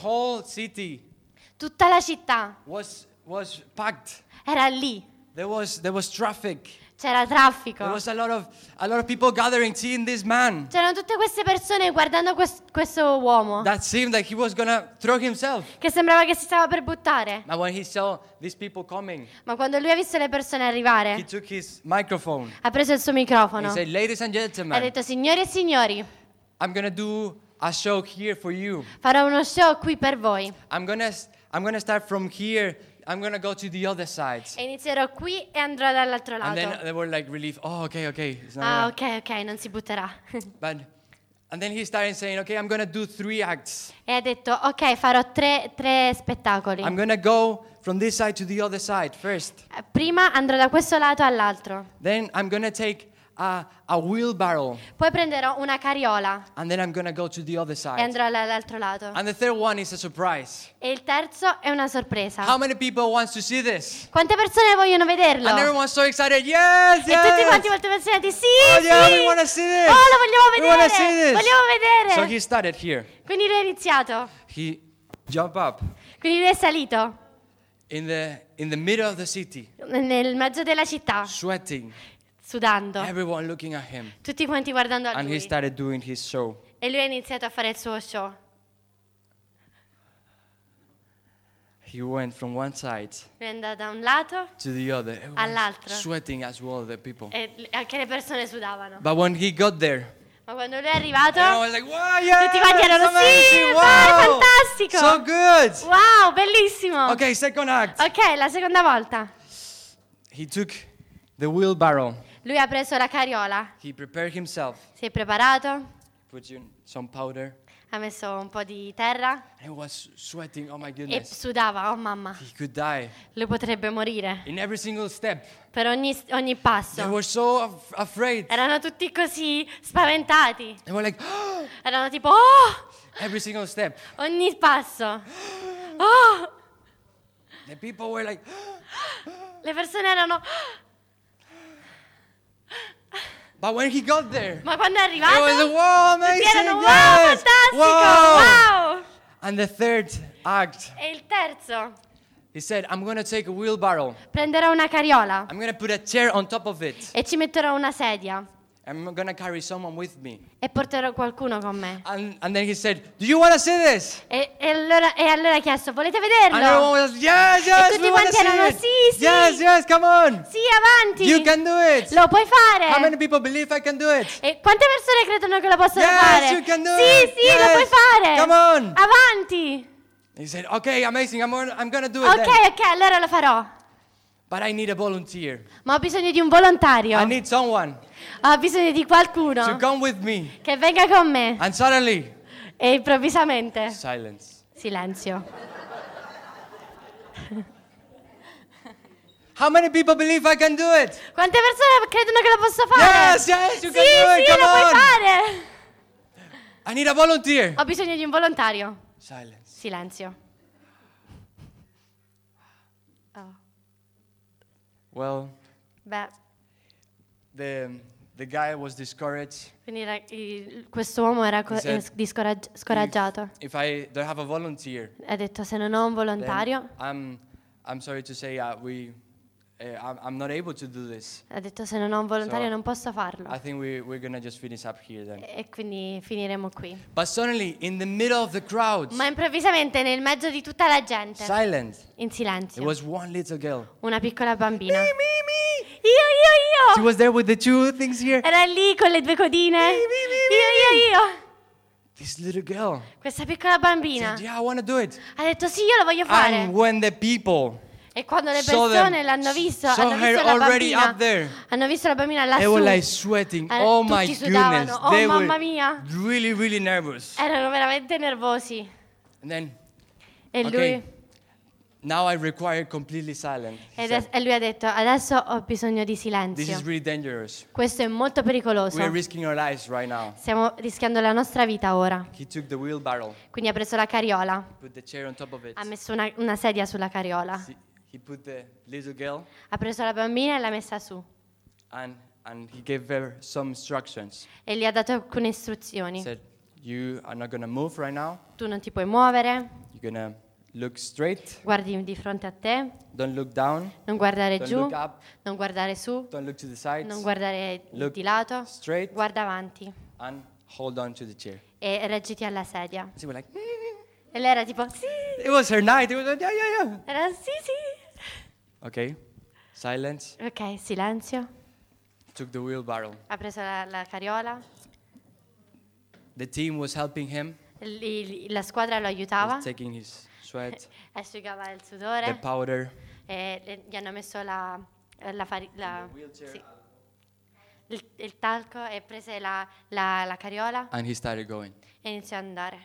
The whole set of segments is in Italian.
whole city Tutta la città was packed. era lì. There was traffic. C'era traffico. There was a lot of people gathering, seeing this man. C'erano tutte queste persone guardando questo uomo That seemed like he was gonna throw himself. che sembrava che si stava per buttare. But when he saw these people coming, Ma quando lui ha visto le persone he arrivare, took his microphone. ha preso il suo He microfono. said, "Ladies and Ha gentlemen, detto: signori e signori, I'm gonna do a show here for you. farò uno show qui per voi. I'm gonna start from here. I'm gonna go to the other side." E inizierò qui e andrò dall'altro And then lato. they were like relief. Oh, okay. It's not Ah, gonna-" ok, non si butterà. And then he started saying, "Okay, I'm gonna do 3 acts. E ha detto: ok, farò tre spettacoli. I'm gonna go from this side to the other side first. Prima andrò da questo lato all'altro. Then I'm gonna take a wheelbarrow, Poi prenderò una carriola and then I'm gonna go to the other e side. andrò dall'altro lato. And the third one is a surprise. E il terzo è una sorpresa. How many people wants to see this? Quante persone vogliono vederlo? And everyone's so excited. Yes, E tutti quanti yes. molto emozionati. Sì, Oh yeah, sì. we wanna see this. Oh, lo vogliamo We wanna vedere. see this. Vogliamo vedere. So he started here. Quindi lui è iniziato. He jumped up Quindi lui è salito in the middle of the city, nel mezzo della città, sweating. sudando. Everyone looking at him. Tutti quanti guardando a And he lui. started doing his show. E lui ha iniziato a fare il suo show. He went from one side Lui è andato da un lato to the other. Everyone all'altro. sweating as well, the people. E anche le persone sudavano. But when he got there, Ma quando lui è arrivato, everyone was like, "Wow, yeah, tutti quanti erano amazing, sì, vai, wow, fantastico. so good." Wow, bellissimo. Okay, second act. Ok, la seconda volta. He took the wheelbarrow. Lui ha preso la carriola, He prepared himself. si è preparato, Put in some powder. ha messo un po' di terra And he was sweating. Oh my e goodness. sudava. Oh mamma, He could die. lui potrebbe morire. In every single step. Per ogni They passo. were so afraid. Erano tutti così spaventati. They were like, Erano tipo, oh, every single step. ogni passo. Oh, The people were like, le persone erano, but when he got there, ma quando è it was like, arrivato, wow, tutti amazing, erano, wow, yes, fantastico, wow. wow. And the third act, E il terzo, he said, I'm going to take a wheelbarrow. prenderò una carriola I'm going to put a chair on top of it. e ci metterò una sedia I'm going to carry someone with me. e porterò qualcuno con me. And then he said, do you want to see this? E allora ha chiesto, volete And vederlo? everyone was, yes, tutti we want to quanti see erano, it. sì, sì. Yes, come on. Sì, avanti. You can do it. Lo puoi How many fare. people believe I can do it? E quante persone credono che lo possano Yes, fare? you can do sì, it. sì, Yes. lo puoi fare. Come on. Avanti. He said, okay, amazing. I'm going to do it Ok, then. ok, allora lo farò. But I need a volunteer. Ma ho bisogno di un volontario. I need someone Ho bisogno di to qualcuno come with me. che venga con me. And suddenly, E improvvisamente, silence. silenzio. How many people believe I can do it? Quante persone credono che lo possa fare? Yes, yes, you sì, can do it. sì, Come lo puoi on. fare. I need a volunteer. Ho bisogno di un volontario. Silence. Silenzio. Oh. Well, Beh, the guy was discouraged. quindi questo uomo era He said, scoraggiato. If I don't have a volunteer, Ha detto, se non ho un then volontario, I'm sorry to say I'm not able to do this. ha detto, se non ho un volontario So, non posso farlo. I think we're gonna just finish up here then. E quindi finiremo qui. But suddenly, in the middle of the crowd, Ma improvvisamente nel mezzo di tutta la gente, silent, in there silenzio, was one little girl. una piccola bambina. Me. She Io! was there with the two things here. Era lì con le due codine. Io! This little girl Questa piccola bambina said, yeah, I want to do it. ha detto, sì, io lo voglio fare. And when the people E quando le saw persone them, l'hanno visto, saw hanno her visto la already bambina, up there, hanno visto la bambina they lassù, were like sweating. Oh my tutti sudavano. goodness. Oh, They mamma were mia. really, really nervous. erano veramente nervosi. And then, E okay, lui, now I require completely silent. He said, e lui ha detto, adesso ho bisogno di this silenzio. is really dangerous. Questo è molto pericoloso. We're risking our lives right now. Stiamo rischiando la nostra vita ora. He took the wheelbarrow, Quindi ha preso la carriola, put the chair on top of it. ha messo una sedia sulla carriola, He put the little girl ha preso la bambina e l'ha messa su. and he gave her some instructions. E gli ha dato alcune He istruzioni. said, you are not going to move right now. Tu non ti puoi muovere, You You're gonna look straight. Guardi di fronte a te, Don't look down. non guardare Don't giù, look up. non guardare su, Don't look to the sides. non guardare Look di lato, straight guarda avanti and hold on to the chair. e reggiti alla sedia. So we're like, E lei era tipo, sì, it was her night. It was like, yeah. era sì, sì. Okay, silence. Ok, silenzio. Took the wheelbarrow. Ha preso la carriola, The team was helping him. la squadra lo aiutava, Was taking his sweat, asciugava il the sudore powder. e gli hanno messo la wheelchair. sì, il talco e prese la carriola And he started going. e iniziò ad andare.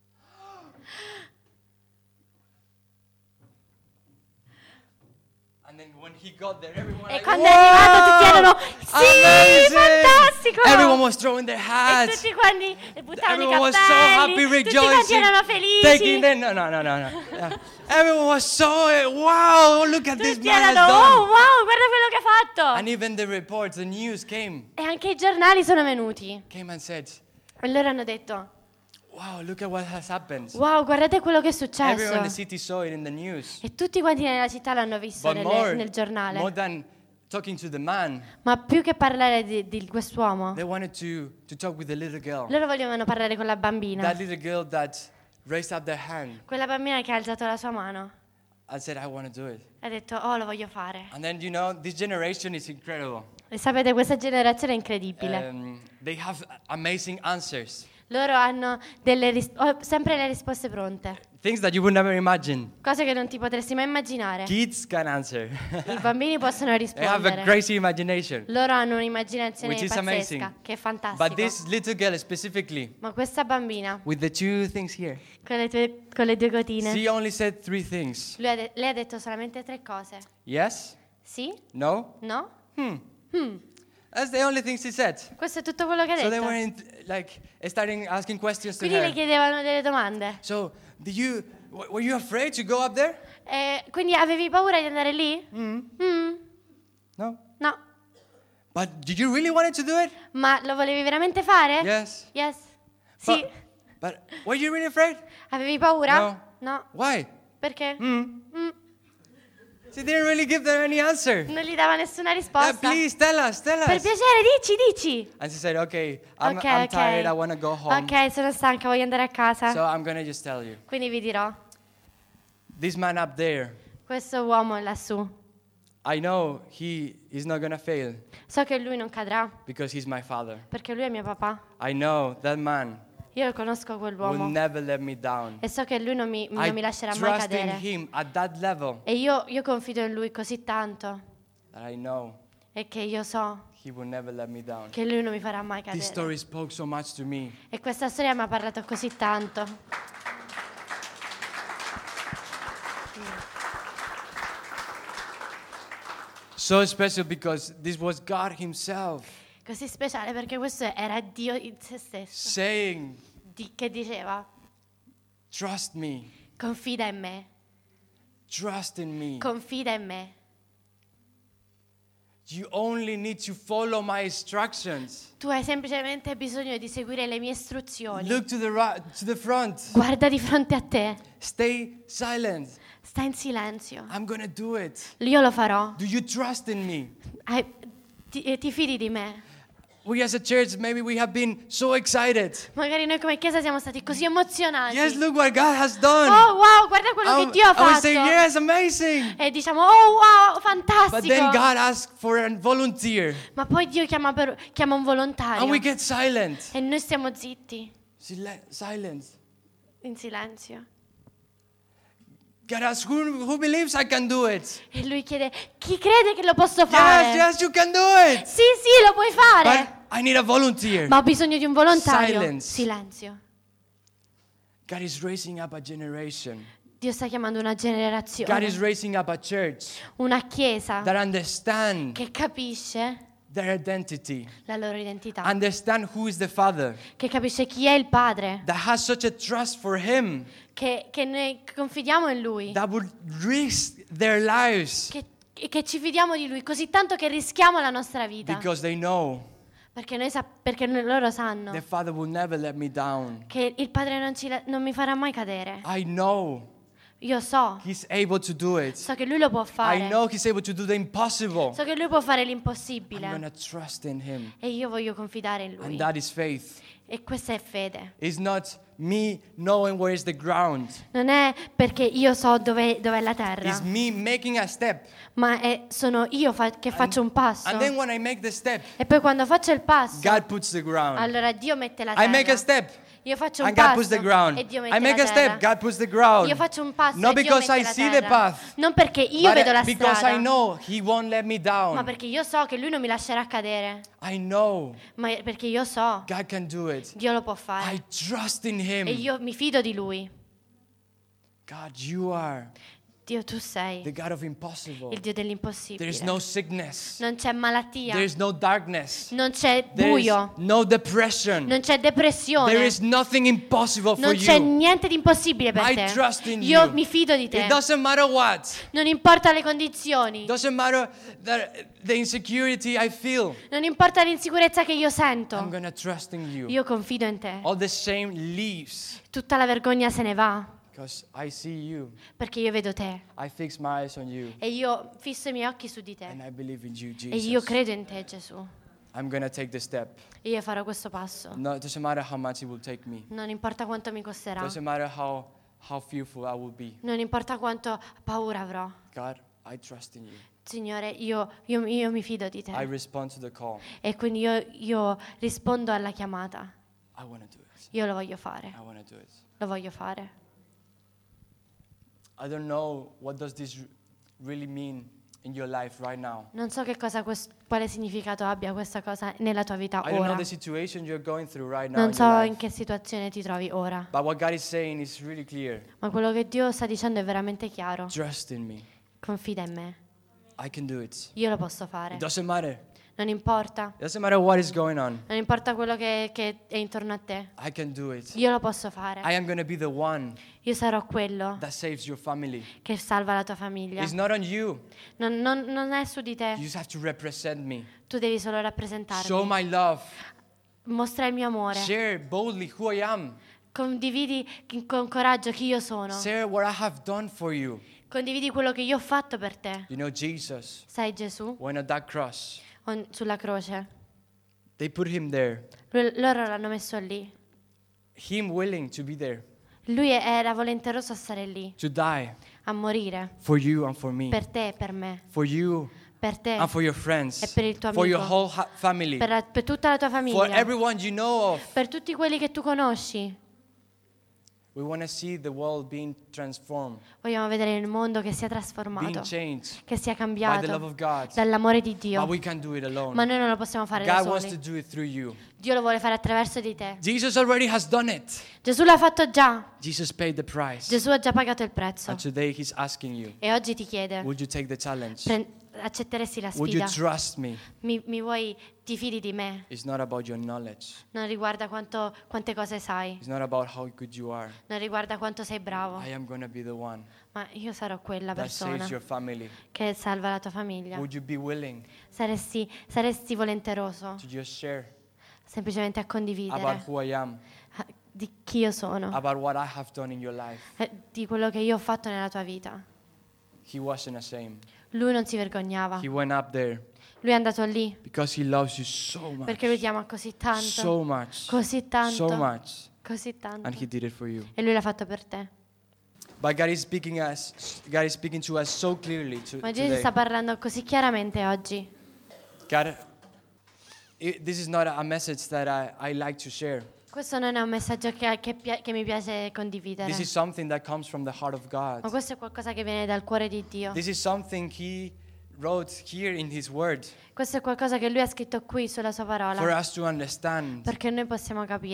And then when he got there, everyone E like, quando è arrivato tutti erano, sì, amazing! fantastico! Everyone was throwing their E hats. tutti quanti buttavano i Everyone was so cappelli, happy, tutti quanti rejoicing, erano taking felici. them. No. Yeah. Everyone was so wow! Look at this Tutti man has erano, oh done. wow, guarda quello che ha fatto. And even the reports, the news came E anche i giornali sono venuti. and said, E loro hanno detto, wow! Look at what has happened. wow, guardate quello che è Everyone in the successo. city saw it in the news. E tutti quanti nella città l'hanno visto But more nel giornale. than talking to the man, Ma più che parlare di quest'uomo, they wanted to talk with the little girl. loro volevano parlare con la bambina. That little girl that raised up their hand Quella bambina che ha alzato la sua mano and said, I want to do it. e ha detto, oh, lo voglio fare. And then, this generation is incredible. E sapete, questa generazione è incredibile. They have amazing answers. Loro hanno sempre le risposte pronte. Things that you would never imagine. Cose che non ti potresti mai immaginare. Kids can answer. I bambini possono They have a rispondere. crazy imagination. Loro hanno un'immaginazione Which is pazzesca, amazing. che è But fantastica. this little girl specifically, Ma questa bambina, with the two things here, con le due gotine, she only said 3 things. lei ha detto solamente 3 cose. Yes? Sì? No? No? That's the only thing she said. Questo è tutto quello che ha So they detto. were starting asking questions to Quindi le her. chiedevano delle domande. So, were you afraid to go up there? Quindi avevi paura di andare lì? No. No. But did you really want to do it? Ma lo volevi veramente fare? Yes. Yes. Sì. But were you really afraid? Avevi paura? No. No. Why? Perché? She didn't really give them any answer. Non gli dava nessuna risposta. Please tell us. Per piacere, dici. And she said, okay, I'm Ok. tired. I want to go home. Ok, sono stanca, voglio andare a casa. So I'm going to just tell you. Quindi vi dirò, This man up there, questo uomo lassù, I know he's not going to fail so che lui non cadrà, because he's my father. perché lui è mio papà. I know that man Io lo conosco will quell'uomo never let me down. e so che lui non mi lascerà mai trust in cadere. him at that level E io confido in lui così tanto that I know e che io so he will never let me down. che lui non mi farà mai This cadere. story spoke so much to me. E questa storia mi ha parlato così tanto. So special because this was God himself Così speciale perché questo era Dio in se stesso saying, che diceva trust me, confida in me, trust in me. confida in me. You only need to follow my instructions. Tu hai semplicemente bisogno di seguire le mie istruzioni. Look to the front. Guarda di fronte a te, Stay silent. sta in silenzio. I'm going to do it. Io lo farò. Do you trust in me? Ti fidi di me? We as a church, maybe we have been so excited. Magari noi come chiesa siamo stati così emozionati. Yes, look what God has done. Oh wow, guarda quello che Dio ha I would fatto. say, yes, amazing. E diciamo, oh wow, But fantastico. then God asked for a volunteer. Ma poi Dio chiama un volontario. And we get silent. E noi stiamo zitti, Silence. in silenzio. God asks, who believes I can do it? E lui chiede, chi crede che lo posso fare? Yes, you can do it. Sì, lo puoi fare. But I need a volunteer. Ma ho bisogno di un volontario. Silence. Silenzio. God is raising up a generation. Dio sta chiamando una God is generazione, raising up a church una chiesa that understand che capisce their identity, la loro identità, understand who is the Father, che capisce chi è il Padre, that has such a trust for Him, che noi confidiamo in Lui, that would risk their lives che ci fidiamo di Lui così tanto che rischiamo la nostra vita, because they know Perché loro sanno their Father will never let me down. che il Padre non mi farà mai cadere. I know Io so He's able to do it. che Lui lo può I fare. know He's able to do the impossible. So che Lui può fare I'm l'impossibile. going to trust in Him. E io voglio confidare in Lui. And that is faith. E questa è fede. It's not me knowing where is the ground. Non è perché io so dov'è la terra, It's me making a step. ma sono io che faccio un passo. And then when I make the step, E poi quando faccio il passo, God puts the ground. allora Dio mette la I make a terra. step. Io faccio un And God passo puts the ground. e Dio I mette make la a step. terra. God puts the ground. Io faccio un passo Not e Dio because mette I la see the terra. path. Non perché io vedo la Because strada, I know He won't let me ma down. perché io so che Lui non mi lascerà cadere. I know Ma perché io so God can do it. Dio lo può fare. I trust in E Him. io mi fido di Lui. God, you are Dio, tu sei the God of impossible. il Dio dell'impossibile. There is no sickness. Non c'è malattia, There is no darkness. non c'è There is buio, no depression. non c'è There depressione, is nothing impossible for non c'è you. niente di impossibile per I te. trust in Io you. mi fido di te. It doesn't matter what. Non importa le condizioni, Doesn't matter the insecurity I feel. non importa l'insicurezza che io I'm sento. gonna trust in you. Io confido in te. All the shame leaves Tutta la vergogna se ne va because I see you. perché io vedo te I fix my eyes on you e io fisso i miei occhi su di and te I believe in you, e io Jesus. credo in te, Gesù. I'm gonna take the step. E io farò questo passo. No, it doesn't matter how much it will take me. Non importa quanto mi costerà, Doesn't matter how fearful I will be. non importa quanto paura avrò. God, I trust in you. Signore, io mi fido di I te respond to the call. e quindi io rispondo alla chiamata. I wanna do it. Io lo voglio fare, I wanna do it. lo voglio fare. I don't know what does this really mean in your life right now. Non so quale significato abbia questa cosa nella tua vita I don't know ora. the situation you're going through right now Non in so your in life. che situazione ti trovi ora, But what God is saying is really clear. ma quello che Dio sta dicendo è veramente chiaro. Trust in me. Confida in me, I can do it. io lo posso fare. It doesn't matter. Non importa, It doesn't matter what is going on. non importa quello che è intorno a te. I can do it. Io lo posso fare. I am going to be the one Io sarò quello that saves your family. che salva la tua famiglia. It's not on you. Non è su di You te. just have to represent me. Tu devi solo Show rappresentarmi. my love. Mostra il mio amore. Share boldly who I am. Condividi con coraggio chi io sono. Share what I have done for you. Condividi quello che io ho fatto per te. You know, Jesus, Sai Gesù? when on that cross, Sulla croce. they put him there. Loro l'hanno messo lì. Him willing to be there, Lui era volenteroso a stare lì, to die a morire. for you and for me. Per te e per me. For you Per te. and for your friends. E per il tuo For your amico. whole family. Per tutta la tua For famiglia. everyone you know of. Per tutti quelli che tu conosci. We want to see the world being transformed, Vogliamo vedere il mondo che sia trasformato. being changed Che sia by the love cambiato of God. dall'amore di But Dio. we can do it alone. Ma noi non lo possiamo fare da God wants to soli. do it through you. Dio lo vuole fare attraverso di te. Jesus already has done it. Gesù l'ha fatto già. Jesus paid the price. Gesù ha già pagato il prezzo. And today he's asking you, E oggi ti chiede, would you take the challenge? accetteresti la Would you sfida? trust me? Ti fidi di me? It's not about your knowledge. Non riguarda quante cose sai. It's not about how good you are. Non riguarda quanto sei bravo. I am going to be the one Ma io sarò quella that persona saves your family. che salva la tua famiglia. Would you be willing Saresti volenteroso to just share semplicemente a about condividere who I am, di chi io sono, about what I have done in your life? di quello che io ho fatto nella tua vita. He wasn't ashamed. Lui non si vergognava. He went up there Lui è andato lì because he loves you so much. perché lui ti ama così tanto, So much. così tanto, So much. così tanto. And he did it for you. E lui l'ha fatto per te. But God is speaking to us so clearly Ma Gesù today. sta parlando così chiaramente oggi. God, this is not a message that I like to share. Questo non è un messaggio che mi piace condividere, This is something that comes from the heart of ma God. questo è qualcosa che viene dal cuore di Dio. This is something He wrote here in His Word Questo è qualcosa che lui ha scritto qui sulla sua for parola, us to understand perché noi possiamo capire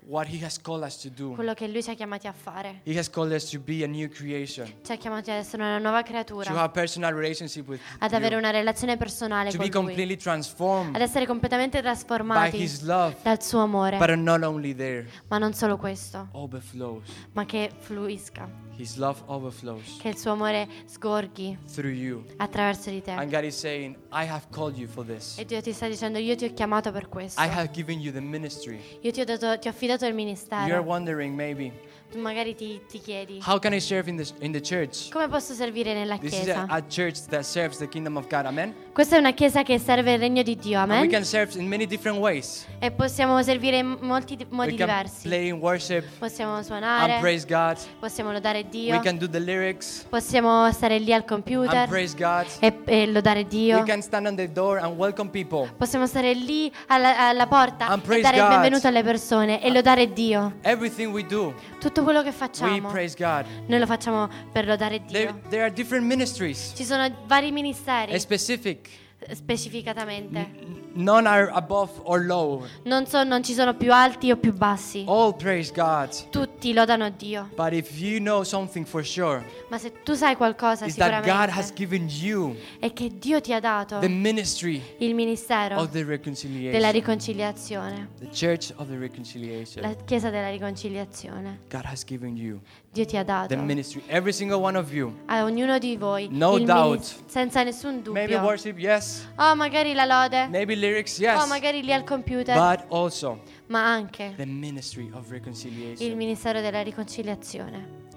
what He has called us to do. quello che Lui ci ha chiamati a fare. He has called us to be a new creation, Ci ha chiamati ad essere una nuova to creatura, have personal relationship with ad avere you, una relazione personale to con be Lui, completely transformed ad essere completamente by trasformati His love. dal suo amore. But not only there, Ma non solo questo, overflows. ma che fluisca, His love overflows che il suo amore sgorghi through you. attraverso di te. And God is saying, I have called you for this. E Dio ti sta dicendo: io ti ho chiamato per questo. I have given you the ministry. Io ti ho affidato il You're ministero. wondering maybe, Tu magari ti chiedi: how can I serve in the church? come posso servire nella This is chiesa? a church that serves the kingdom of God. Amen? Questa è una chiesa che serve il regno di Dio, And we amen? can serve in many different ways. E possiamo servire in molti modi We can diversi. play in worship Possiamo and suonare, praise God. possiamo lodare We Dio, can do the lyrics possiamo stare lì al and computer praise God. e lodare Dio. We can stand on the door and welcome people. Possiamo stare lì alla porta And e praise dare il God. benvenuto alle persone e lodare Dio. Everything we do, Tutto quello che we facciamo, praise God. noi lo facciamo per lodare Dio. There are different ministries, Ci sono vari ministeri specific. specificatamente. None are above or low. Non ci sono più alti o più bassi. All praise God. Tutti lodano Dio. But if you know something for sure, Ma se tu sai qualcosa is that God has sicuramente given you è che Dio ti ha dato the ministry il ministero of the della reconciliation, riconciliazione, the church of the reconciliation. la chiesa della riconciliazione. God has given you Dio ti ha the dato ministry, every single one of you. a ognuno di voi No il doubt. senza nessun Maybe dubbio. worship, yes. Oh, magari la lode. Maybe lyrics, Oh, yes. magari lì al computer. But also Ma anche the ministry of il reconciliation. ministero della riconciliazione.